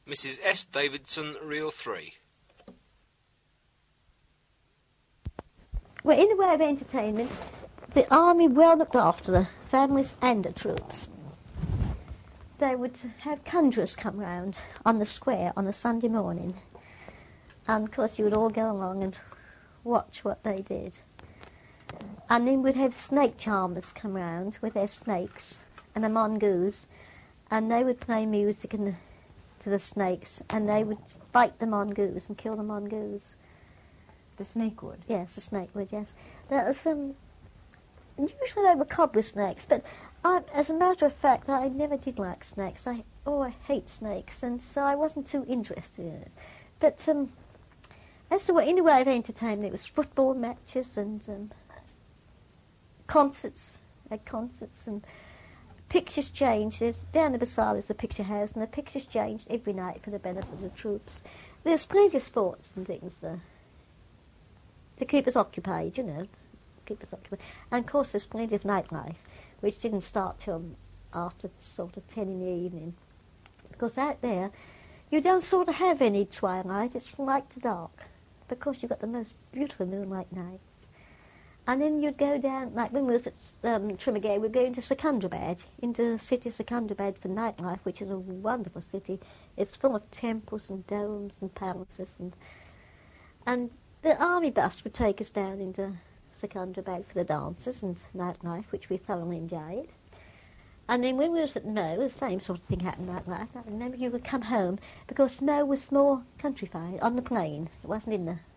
Mrs. S. Davidson, Reel 3. Well, in the way of entertainment, the army well looked after the families and the troops. They would have conjurers come round on the square on a Sunday morning. And, of course, you would all go along and watch what they did. And then we'd have snake charmers come round with their snakes and a mongoose, and they would play music to the snakes, and they would fight the mongoose and kill the mongoose. The snake would? Yes, the snake would, yes. There was usually they were cobra snakes, but as a matter of fact, I never did like snakes. I hate snakes, and so I wasn't too interested in it. But as to in the way of entertainment, it was football matches and concerts. They had concerts and pictures changed. Down the bazaar there's the picture house, and the pictures changed every night for the benefit of the troops. There's plenty of sports and things to keep us occupied, you know. And of course there's plenty of nightlife, which didn't start till after sort of 10 in the evening. Because out there, you don't sort of have any twilight, it's from light to dark, because you've got the most beautiful moonlight nights. And then you'd go down, like when we was at Trimagay, we'd go into Secunderabad, into the city of Secunderabad for nightlife, which is a wonderful city. It's full of temples and domes and palaces, and the army bus would take us down into Secunderabad for the dances and nightlife, which we thoroughly enjoyed. And then when we was at Mo, the same sort of thing happened nightlife. I remember you would come home, because Mo was more countrified, on the plain. It wasn't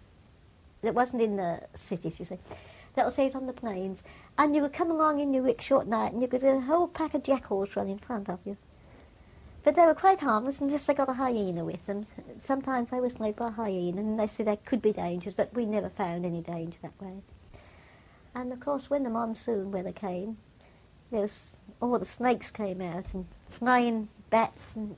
in the cities, you see. That was out on the plains. And you would come along in your rickshaw at night, and you could get a whole pack of jackals run in front of you. But they were quite harmless unless they got a hyena with them. Sometimes I was led by a hyena, and they said there could be dangers, but we never found any danger that way. And, of course, when the monsoon weather came, all the snakes came out, and flying bats, and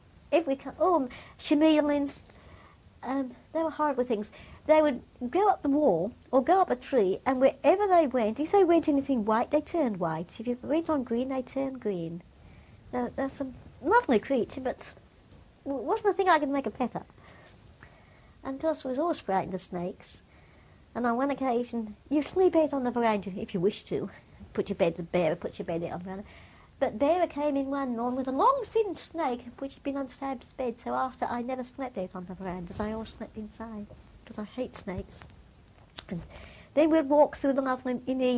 chameleons. They were horrible things. They would go up the wall or go up a tree, and wherever they went, if they went anything white, they turned white. If you went on green, they turned green. They're some lovely creature, but it wasn't a thing I could make a pet of. And of course, I was always frightened of snakes. And on one occasion, you sleep out on the veranda if you wish to. Put your bed out on the veranda. But Bearer came in one morning with a long, thin snake, which had been on Sab's bed. So after, I never slept out on the verandas. I always slept inside, because I hate snakes. And then we'd walk through the lovely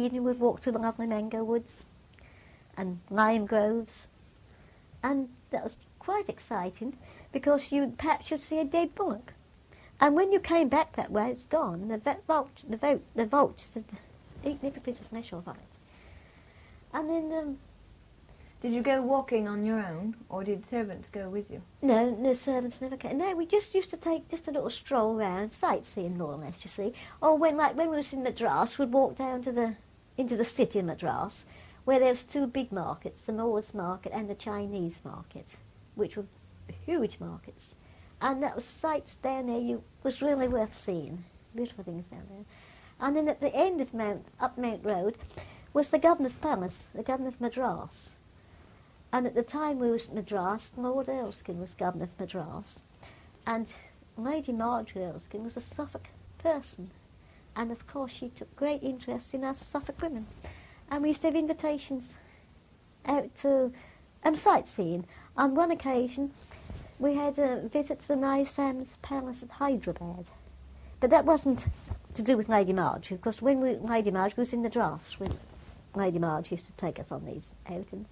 mango woods and lime groves. And that was quite exciting, because perhaps you'd see a dead bullock. And when you came back that way, it's gone. The vultures had eaten every piece of flesh off it. And then... Did you go walking on your own, or did servants go with you? No, servants never came. No, we just used to take just a little stroll round, sightseeing more or less, you see. Or when we was in Madras, we'd walk down into the city of Madras, where there's two big markets, the Moors market and the Chinese market, which were huge markets. And that was sights down there was really worth seeing. Beautiful things down there. And then at the end of up Mount Road was the Governor's Palace, the Governor of Madras. And at the time we was at Madras, Lord Erskine was Governor of Madras. And Lady Marjorie Erskine was a Suffolk person. And of course she took great interest in us Suffolk women. And we used to have invitations out to sightseeing. On one occasion, we had a visit to the Nisam's Palace at Hyderabad. But that wasn't to do with Lady Marjorie, because when Lady Marjorie was in Madras, when Lady Marjorie used to take us on these outings.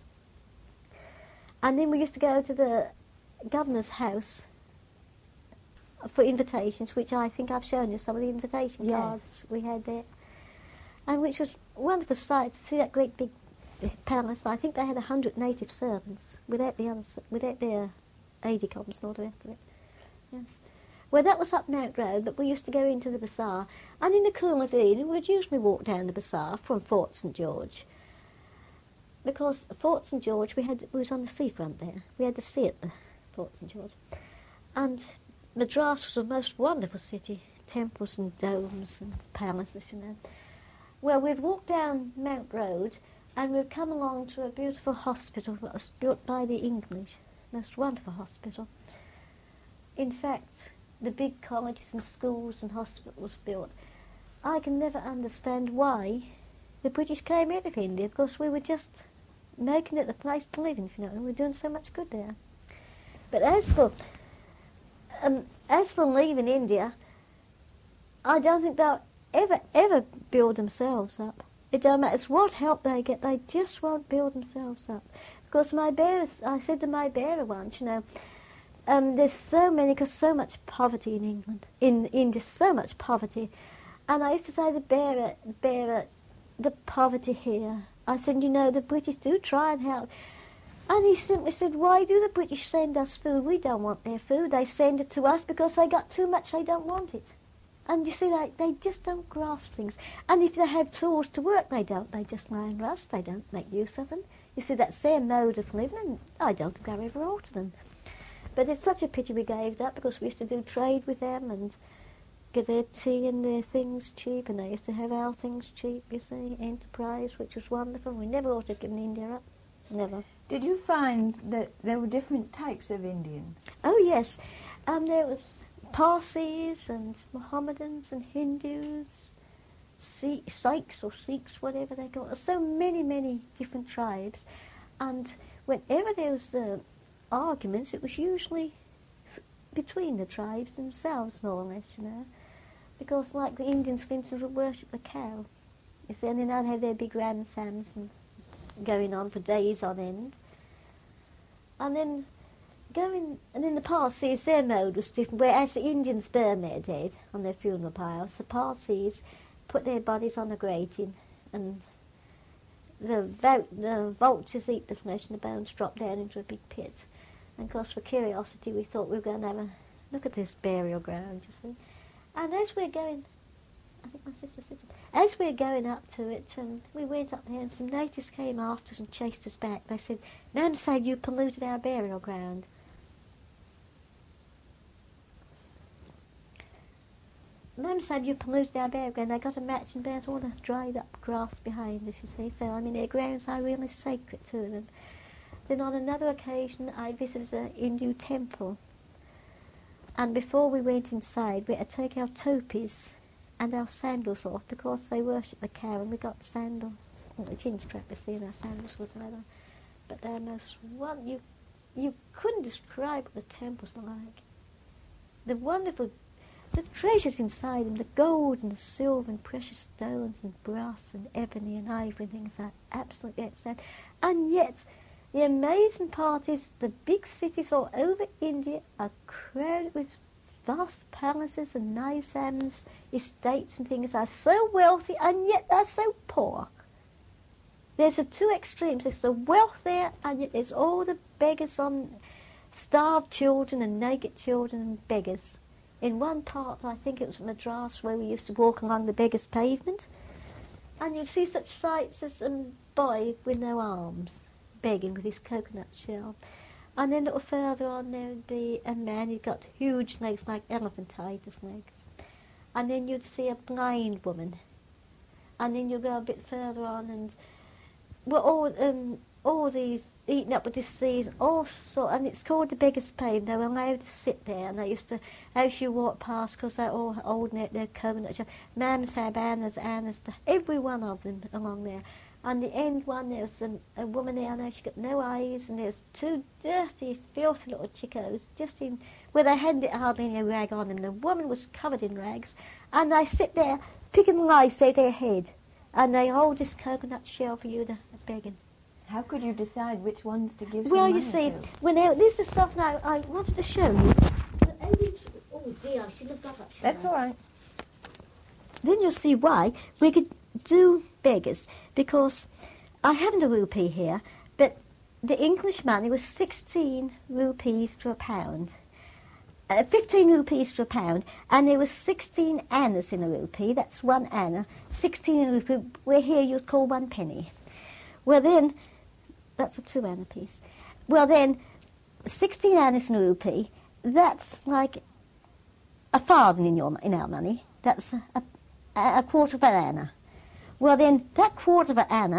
And then we used to go to the Governor's house for invitations, which I think I've shown you some of the invitation cards we had there. And which was a wonderful sight to see that great big palace. I think they had 100 native servants without their aide-de-camps and all the rest of it. Yes. Well, that was up Mount Road, but we used to go into the bazaar. And in the cool of the evening, we'd usually walk down the bazaar from Fort St George. Because Fort St George, we was on the seafront there. We had the sea at the Fort St George. And Madras was a most wonderful city. Temples and domes and palaces, you know. Well, we'd walk down Mount Road, and we'd come along to a beautiful hospital that was built by the English. Most wonderful hospital. in fact, the big colleges and schools and hospitals built, I can never understand why the British came out of India, because we were just making it the place to live in, if you know, and we're doing so much good there. But as for leaving India, I don't think they'll ever build themselves up. It don't matter what help they get, they just won't build themselves up. Because I said to my bearer once, you know, there's so much poverty in England, in India, so much poverty. And I used to say to bearer, the poverty here. I said, you know, the British do try and help. And he simply said, why do the British send us food? We don't want their food. They send it to us because they got too much, they don't want it. And you see, they just don't grasp things. And if they have tools to work, they don't. They just lie and rust. They don't make use of them. You see, that's their mode of living, and I don't think I'll ever alter them. But it's such a pity we gave that, because we used to do trade with them and get their tea and their things cheap, and they used to have our things cheap, you see, enterprise, which was wonderful. We never ought to have given India up. Never. Did you find that there were different types of Indians? Oh, yes. There was Parsis and Mohammedans and Hindus, Sikhs or Sikhs, whatever they call it. So many different tribes. And whenever there was arguments, it was usually between the tribes themselves, more or less, you know. Because, like the Indians, for instance, would worship the cow. You see, and then they'd have their big ramsams and going on for days on end. And then the Parsis, their mode was different. Whereas the Indians burn their dead on their funeral piles, the Parsis put their bodies on a grating, and the vultures eat the flesh and the bones drop down into a big pit. And of course, for curiosity, we thought we were going to have a look at this burial ground, you see. And as we're going, I think my sister said, as we're going up to it, we went up there, and some natives came after us and chased us back. They said, "Ma'am said you polluted our burial ground." Mum said you polluted our burial ground. They got a match and burnt all the dried up grass behind us, you see. So, I mean, their grounds are really sacred to them. Then on another occasion, I visited a Hindu temple. And before we went inside, we had to take our topis and our sandals off, because they worship the cow, and we got sandal, the chin strap, you see, and our sandals with leather. But they're most you couldn't describe what the temples are like. The wonderful, the treasures inside them, the gold and the silver and precious stones and brass and ebony and ivory and things are absolutely outstanding. And yet, the amazing part is the big cities all over India are crowded with vast palaces and nizams, estates and things are so wealthy, and yet they're so poor. There's the two extremes. There's the wealth there, and yet there's all the beggars on, starved children and naked children and beggars. In one part, I think it was Madras, where we used to walk along the beggars' pavement, and you'd see such sights as a boy with no arms, begging with his coconut shell. And then a little further on, there would be a man who'd got huge legs, like elephantitis legs. And then you'd see a blind woman. And then you'd go a bit further on, and all these eaten up with disease, and it's called the beggars' pavement. They were allowed to sit there, and they used to, as you walk past, because they're all holding their coconut shell, Mams have Annas, every one of them along there. On the end one, there was a woman there, and she got no eyes, and there's two dirty, filthy little chicos, just in where they hadn't hardly any rag on them. The woman was covered in rags, and they sit there picking lice out of their head, and they hold this coconut shell for you to begging. How could you decide which ones to give? Well, you see, this is stuff now I wanted to show you. Oh dear, I should have got that. That's all right. Then you'll see why we could do beggars, because I haven't a rupee here, but the English money was 16 rupees to a pound. 15 rupees to a pound, and there was 16 annas in a rupee. That's 1 anna. 16 in a rupee, where here you'd call 1 penny. Well then, that's a 2 anna piece. Well then, 16 annas in a rupee, that's like a farthing in our money. That's a quarter of an anna. Well then, that quarter of an anna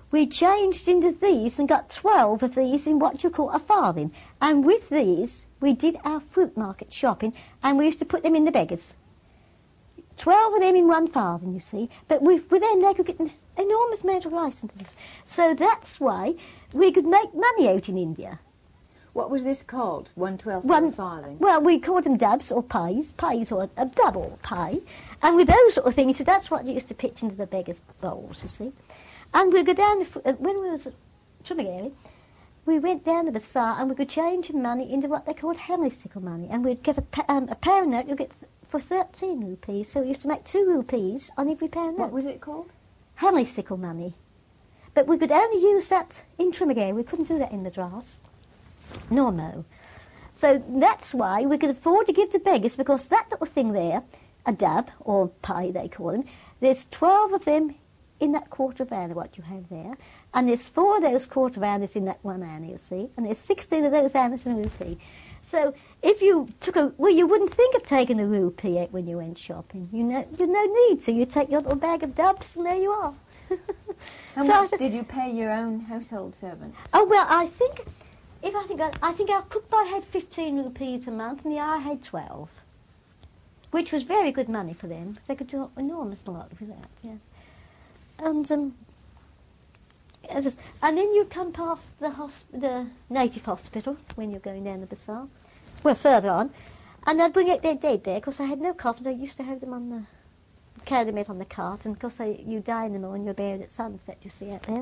we changed into these and got 12 of these in what you call a farthing. And with these, we did our fruit market shopping, and we used to put them in the beggars. 12 of them in one farthing, you see. But with them, they could get an enormous amount of rice and things. So that's why we could make money out in India. What was this called? 1/12 of a farthing? Well, we called them dabs or pies or a dab or pie. And with those sort of things, so that's what you used to pitch into the beggars' bowls, you see. And we'd go down, when we was at Trimagary, we went down the bazaar and we could change money into what they called honeysuckle money. And we'd get a pound note you'd get for 13 rupees. So we used to make 2 rupees on every pound note. What was it called? Honeysuckle money. But we could only use that in Trimagary. We couldn't do that in Madras. No. So that's why we could afford to give to beggars, because that little thing there, a dab, or pie they call them, there's 12 of them in that quarter of anna, what you have there, and there's 4 of those quarter of annas in that 1 anna, you see, and there's 16 of those annas in a rupee. So if you took you wouldn't think of taking a rupee out when you went shopping. You'd no need, so you take your little bag of dubs and there you are. How much did you pay your own household servants? Oh, well, I think our cook boy had 15 rupees a month and the I had 12, which was very good money for them. They could do an enormous lot with that, yes. And then you'd come past the native hospital when you're going down the bazaar. Well, further on, and they'd bring out their dead there, because they had no coffin. They used to have them carry them out on the cart, and of course you die in the morning, you're buried at sunset, you see out there.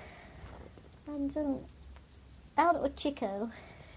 And our little Chico,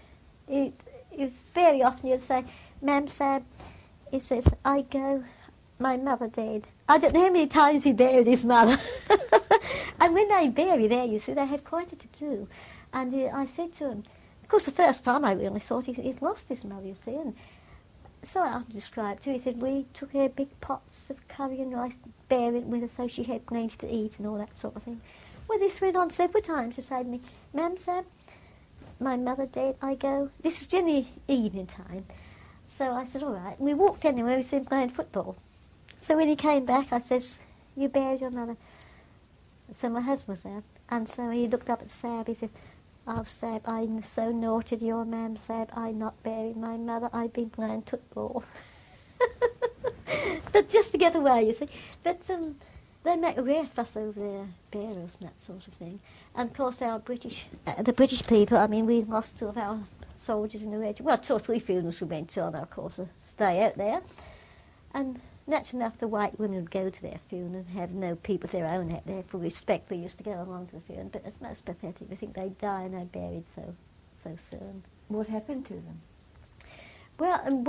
very often you'd say, "Ma'am, Sam," he says, "I go, my mother dead." I don't know how many times he buried his mother. And when they bury there, you see, they had quite a to-do. And I said to him, of course, the first time I really thought he'd lost his mother, you see. And so I described to him. He said, we took her big pots of curry and rice to bury it with her so she had plenty to eat and all that sort of thing. Well, this went on several times to say to me, "Ma'am, Sam, my mother dead, I go." This is generally evening time. So I said, all right. And we walked anywhere, we said, playing football. So when he came back, I says, "You buried your mother?" So my husband was there, and so he looked up at Sab. He said, "Oh, Sab, I'm so naughty to your ma'am, Sab. I not buried my mother. I've been playing football." But just to get away, you see. But they make a rare fuss over their burials and that sort of thing. And of course, the British people. I mean, we lost 2 of our soldiers in the regiment. Well, 2 or 3 funerals we went to on our course of stay out there, and naturally enough, the white women would go to their funeral and have no people of their own out there for respect. We used to go along to the funeral, but it's most pathetic. They think they die and they're buried so soon. What happened to them? Well, and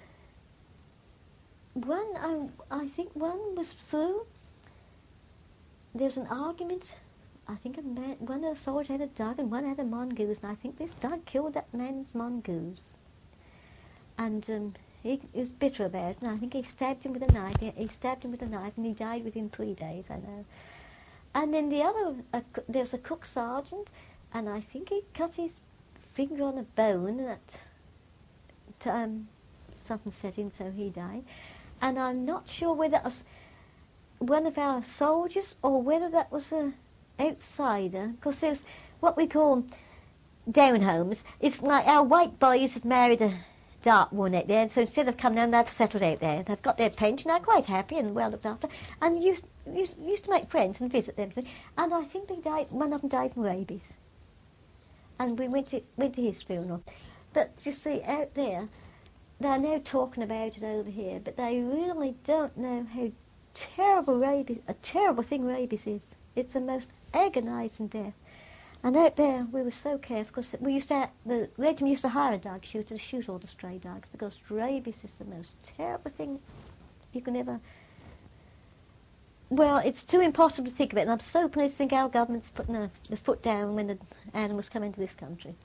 I think one was through. There's an argument. I think one of the soldiers had a dog and one had a mongoose, and I think this dog killed that man's mongoose. And he was bitter about it, and I think he stabbed him with a knife. He stabbed him with a knife, and he died within 3 days, I know. And then the other, there was a cook sergeant, and I think he cut his finger on a bone, and that something set in, so he died. And I'm not sure whether that was one of our soldiers or whether that was an outsider, because there's what we call down homes. It's like our white boys had married a dark one out there, and so instead of coming down, they'd settled out there. They've got their pension, they're quite happy and well looked after, and used to make friends and visit them. And I think one of them died from rabies. And we went to his funeral. But you see, out there, they're now talking about it over here, but they really don't know how a terrible thing rabies is. It's the most agonising death. And out there, we were so careful, because the regiment used to hire a dog shooter to shoot all the stray dogs, because rabies is the most terrible thing you can ever. Well, it's too impossible to think of it, and I'm so pleased to think our government's putting the foot down when the animals come into this country.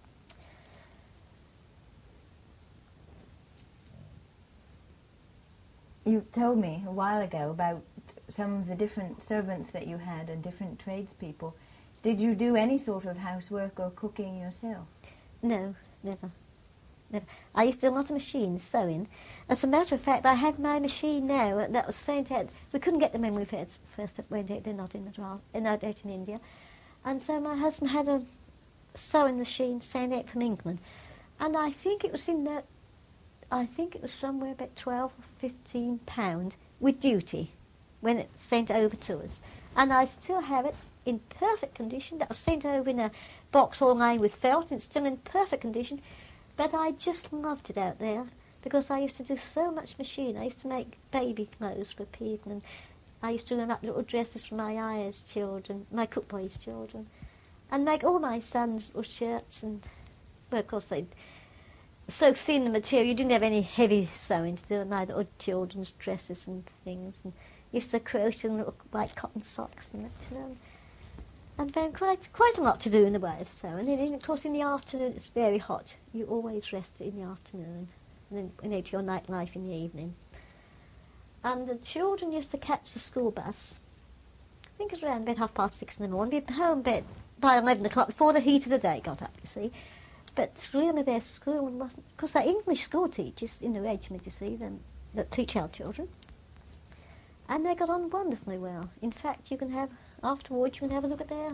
You told me a while ago about some of the different servants that you had and different tradespeople. Did you do any sort of housework or cooking yourself? No, never. Never. I used to do a lot of machine sewing. As a matter of fact, I have my machine now that was sent out. We couldn't get them when we first went out. They're not in the draft, out in India. And so my husband had a sewing machine sent out from England. And I think it was somewhere about 12 or 15 pound with duty when it sent over to us. And I still have it in perfect condition. That was sent over in a box all lined with felt, and it's still in perfect condition. But I just loved it out there because I used to do so much machine. I used to make baby clothes for people, and I used to do up little dresses for my Aya's children, my cook boys' children, and make all my sons' little shirts. And well, of course, they'd so thin the material, you didn't have any heavy sewing to do, my little children's dresses and things. And used to crochet little white cotton socks and that, you know. And then quite a lot to do in the way of sewing. And of course, in the afternoon, it's very hot. You always rest in the afternoon, and then into your nightlife in the evening. And the children used to catch the school bus. I think it was around about 6:30 in the morning. Be home by 11 o'clock before the heat of the day got up, you see. But really, their school wasn't, because they're English school teachers in the regiment, you see, that teach our children. And they got on wonderfully well. In fact, afterwards, you can have a look at their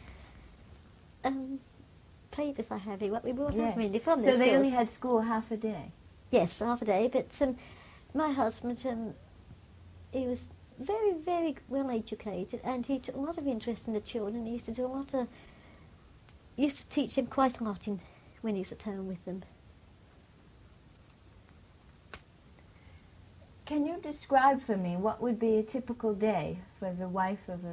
papers I have here, what we brought yes. really from so their they schools. only had school half a day? Yes, half a day. But my husband, he was very, very well educated, and he took a lot of interest in the children. He used to teach them quite a lot when he was at home with them. Can you describe for me what would be a typical day for the wife of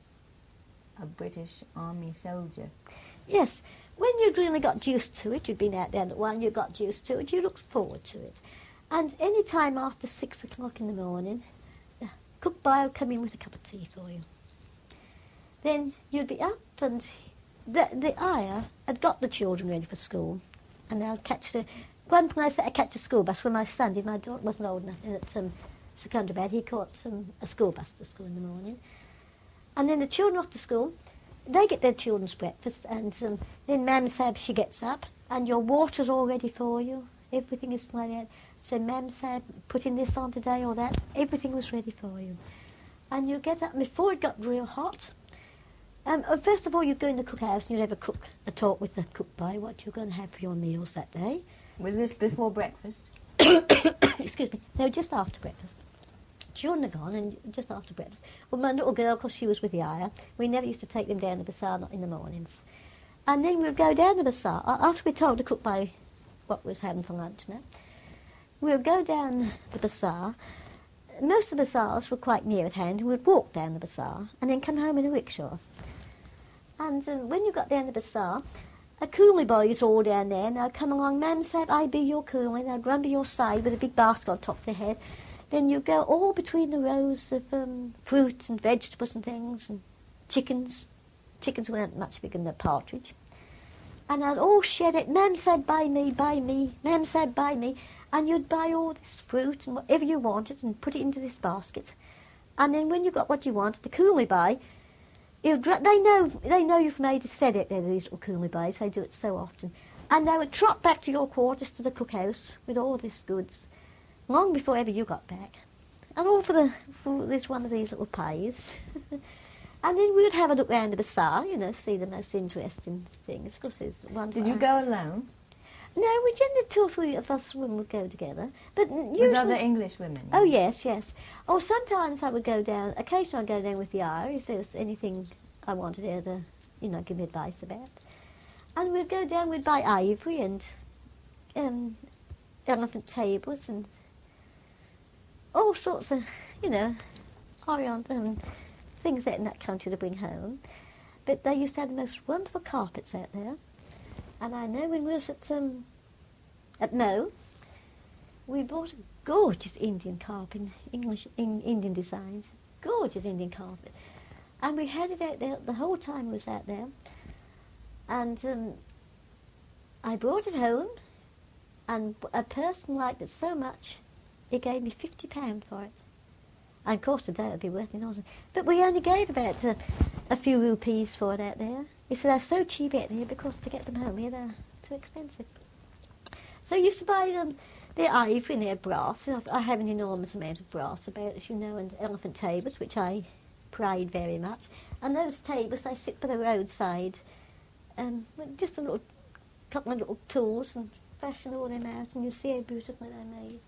a British Army soldier? Yes, when you'd really got used to it, you'd been out there at one, you got used to it, you looked forward to it. And any time after 6 o'clock in the morning, cook boy would come in with a cup of tea for you. Then you'd be up, and the ayah had got the children ready for school, and they'd catch one time I said I catch a school bus when my son did. My daughter wasn't old enough at Secunderabad. He caught a school bus to school in the morning. And then the children off to school, they get their children's breakfast, and then Mam Sab, she gets up, and your water's all ready for you. Everything is like that. So Mam Sab, putting this on today or that, everything was ready for you. And you get up, before it got real hot, first of all, you'd go in the cookhouse and you'd have a talk with the cook boy what you're going to have for your meals that day. Was this before breakfast? Excuse me. No, just after breakfast. Children are gone, and just after breakfast. Well, my little girl, because she was with the ayah, we never used to take them down the bazaar, not in the mornings. And then we'd go down the bazaar, after we told the cook boy what we was having for lunch now. We would go down the bazaar. Most of the bazaars were quite near at hand. We would walk down the bazaar and then come home in a rickshaw. And when you got down the bazaar, a coolie boy is all down there, and they'd come along, Mam said, I be your coolie, they'd run by your side with a big basket on top of their head. Then you go all between the rows of fruit and vegetables and things, and chickens. Chickens weren't much bigger than a partridge. And I'd all shed it, Mam said, buy me, Mam said, buy me. And you'd buy all this fruit and whatever you wanted and put it into this basket. And then when you got what you wanted, the coolie boy, they know you've made a set it there, these little coolie boys, they do it so often. And they would trot back to your quarters to the cookhouse with all this goods, long before ever you got back. And all for this one of these little pies. And then we would have a look round the bazaar, see the most interesting things. Of course, there's one. Did you go alone? No, we generally 2 or 3 of us women would go together. But usually, with other English women? Oh, yes. Or sometimes I would go down, occasionally I'd go down with the ayah if there was anything I wanted her to, give me advice about. And we'd go down, we'd buy ivory and elephant tables and all sorts of, oriental things that in that country to bring home. But they used to have the most wonderful carpets out there. And I know when we was at Mo, we bought a gorgeous Indian carpet, Indian designs, gorgeous Indian carpet. And we had it out there the whole time we was out there. And I brought it home, and a person liked it so much, he gave me £50 for it. And of course today it would be worth enormous. But we only gave about a few rupees for it out there. He said they're so cheap out there because to get them home here they're too expensive. So you used to buy them, their ivory and their brass. I have an enormous amount of brass about, as you know, and elephant tables, which I pride very much. And those tables, they sit by the roadside, with just a couple of little tools and fashion all them out, and you see how beautifully they're made.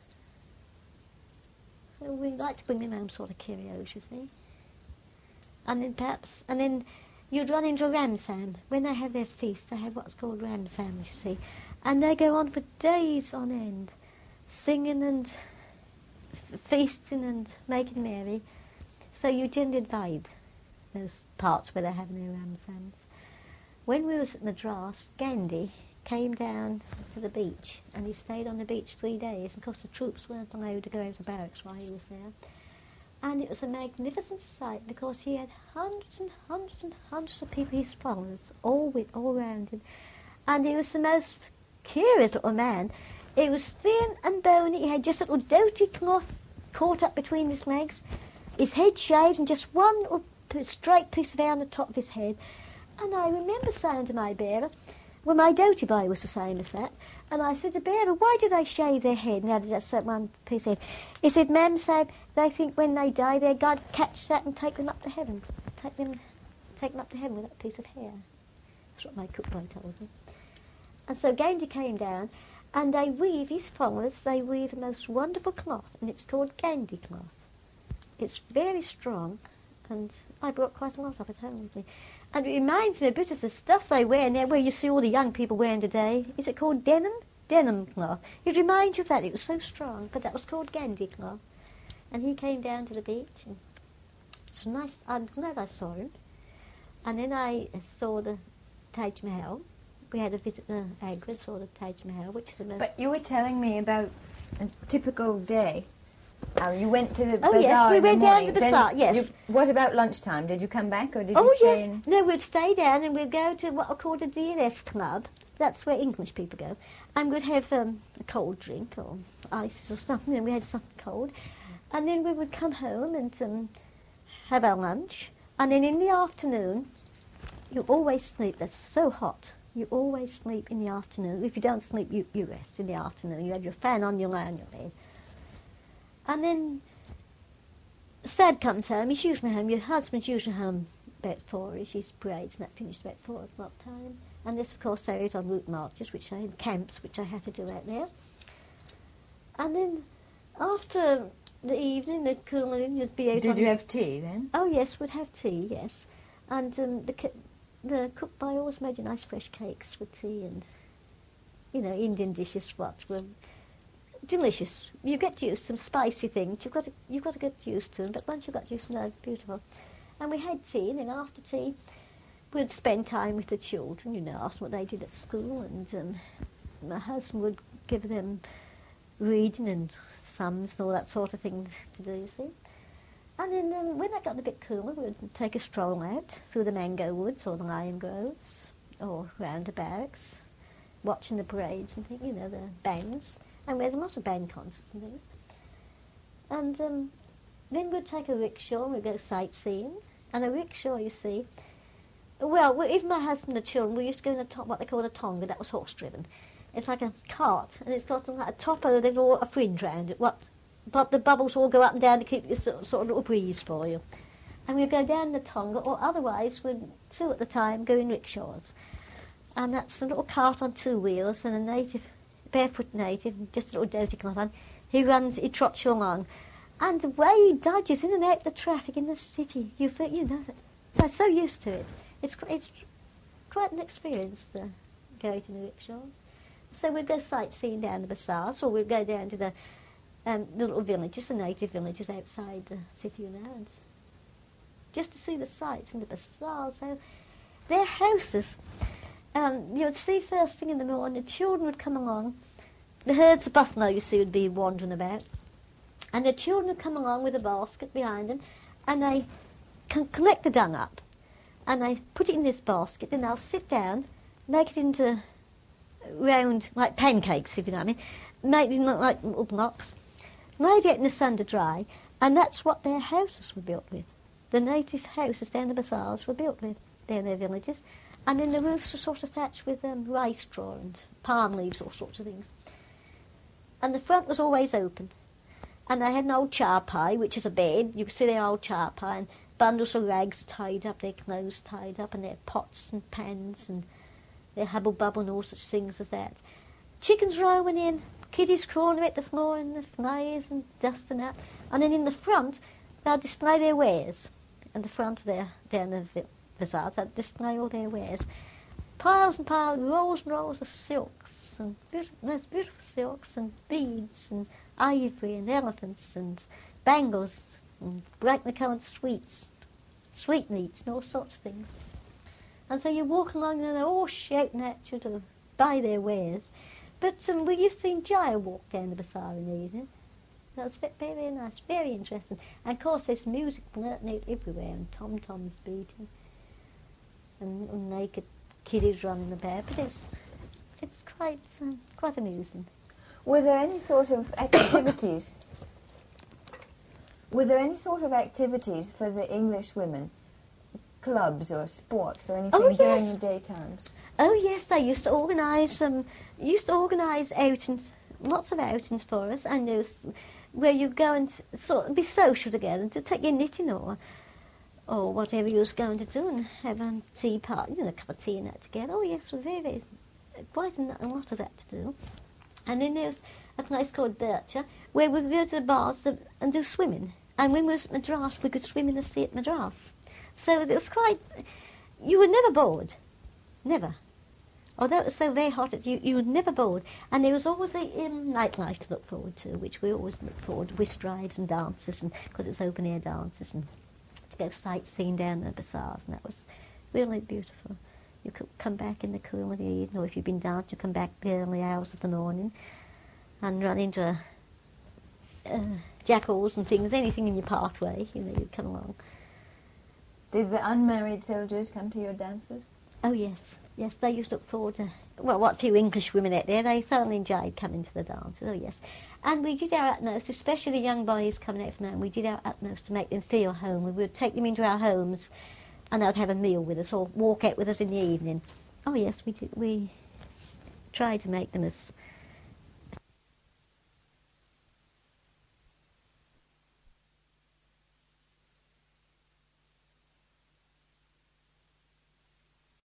So we like to bring them home sort of curios, you see. And then you'd run into Ramsam. When they have their feast, they have what's called Ramsams, you see. And they go on for days on end, singing and feasting and making merry. So you generally avoid those parts where they're having their Ramsams. When we was at Madras, Gandhi came down to the beach, and he stayed on the beach 3 days. Of course, the troops weren't allowed to go out of the barracks while he was there. And it was a magnificent sight, because he had hundreds and hundreds and hundreds of people, his followers, all around him. And he was the most curious little man. He was thin and bony. He had just a little dhoti cloth caught up between his legs, his head shaved, and just one little straight piece of hair on the top of his head. And I remember saying to my bearer, well, my dhoti boy was the same as that, and I said to bearer, why do they shave their head and add just that one piece of head? He said, Ma'am, said they think when they die, their God catch that and take them up to heaven. Take them up to heaven with that piece of hair. That's what my cook boy told me. And so Gandhi came down, and they weave, his followers, they weave the most wonderful cloth, and it's called Gandhi cloth. It's very strong, and I brought quite a lot of it home with me. And it reminds me a bit of the stuff they wear now, where you see all the young people wearing today. Is it called denim? Denim cloth. It reminds you of that. It was so strong, but that was called Gandhi cloth. And he came down to the beach, and it's nice. I'm glad I saw him. And then I saw the Taj Mahal. We had a visit to Agra, saw the Taj Mahal, which is the most... But you were telling me about a typical day. You went to the bazaar. Oh, yes, we went down to to the bazaar, yes. What about lunchtime? Did you come back, or did you stay yes. in... No, we'd stay down and we'd go to what are called a DNS club. That's where English people go. And we'd have a cold drink or ice or something, and we had something cold. And then we would come home and have our lunch. And then in the afternoon, you always sleep. That's so hot. You always sleep in the afternoon. If you don't sleep, you rest in the afternoon. You have your fan on, you lie on your bed. And then Sad comes home. He's usually home. Your husband's usually home about 4-ish. He's parades and that finished about 4 o'clock time. And this, of course, there is on route marches, which I had camps, which I had to do out there. And then after the evening, the cooling would be out. Did you have tea then? Oh yes, we'd have tea. Yes, and the cook boy always made you nice fresh cakes with tea, and Indian dishes what were delicious. You get used to some spicy things. You've got to get used to them. But once you got used to them, they're beautiful. And we had tea, and then after tea, we'd spend time with the children. Ask them what they did at school, and my husband would give them reading and sums and all that sort of thing to do. You see. And then when it got a bit cooler, we'd take a stroll out through the mango woods or the lime groves or round the barracks, watching the parades and things, the bands. And we had a lot of band concerts and things. And then we'd take a rickshaw and we'd go sightseeing. And a rickshaw, you see, well, even my husband and the children, we used to go in what they call a tonga, that was horse-driven. It's like a cart, and it's got like a top over, there's all a fringe around it. But the bubbles all go up and down to keep this sort of little breeze for you. And we'd go down the tonga, or otherwise we'd, too at the time, go in rickshaws. And that's a little cart on 2 wheels, and a barefoot native, just a little dhoti cloth on. He trots you along. And the way he dodges in and out the traffic in the city, you know that. I'm so used to it. It's quite an experience to go in the rickshaw. So we'd go sightseeing down the bazaars, or we'd go down to the little villages, the native villages outside the city, and just to see the sights and the bazaars. So their houses, you'd see first thing in the morning, the children would come along. The herds of buffalo, you see, would be wandering about. And the children would come along with a basket behind them, and they collect the dung up. And they put it in this basket, then they'll sit down, make it into round, like pancakes, if you know what I mean, make it look like little blocks, lay it out in the sun to dry, and that's what their houses were built with. The native houses down the bazaars were built with, there in their villages. And then the roofs were sort of thatched with rice straw and palm leaves, all sorts of things. And the front was always open. And they had an old charpai, which is a bed. You could see their old charpai, and bundles of rags tied up, their clothes tied up, and their pots and pans, and their hubble-bubble and all such things as that. Chickens roaming in, kiddies crawling at the floor, and the flies and dust and that. And then in the front, they'll display their wares. In the front there, down the bazaars, they'll display all their wares. Piles and piles, rolls and rolls of silks, and most beautiful silks, and beads, and ivory, and elephants, and bangles, and brightly coloured sweetmeats, and all sorts of things. And so you walk along and they're all shouting at you to buy their wares. But we used to enjoy a walk down the bazaar in the evening. That was very, very nice, very interesting. And of course there's music blurting out everywhere, and tom-toms beating, and naked kiddies running about. But it's quite amusing. Were there any sort of activities? Were there any sort of activities for the English women? Clubs or sports or anything during the daytimes? Oh yes, they used to organise outings, lots of outings for us, and there was where you go and sort of be social together, and to take your knitting or whatever you was going to do, and have a tea party, a cup of tea and that together. Oh yes, very quite a lot of that to do. And then there's a place called Bircher, where we go to the bars and do swimming. And when we was at Madras, we could swim in the sea at Madras. So it was you were never bored. Never. Although it was so very hot, you were never bored. And there was always a nightlife to look forward to, which we always look forward to, whist rides and dances, and because it's open-air dances, and to go sightseeing down the bazaars, and that was really beautiful. You could come back in the cool of the evening, or if you've been dancing, you come back the early hours of the morning and run into jackals and things, anything in your pathway, you'd come along. Did the unmarried soldiers come to your dances? Oh, yes. Yes, they used to look forward to, what few English women out there, they thoroughly enjoyed coming to the dances, oh, yes. And we did our utmost, especially the young boys coming out from home, we did our utmost to make them feel home. We would take them into our homes, and they'd have a meal with us or walk out with us in the evening. Oh, yes, we did. We tried to make them as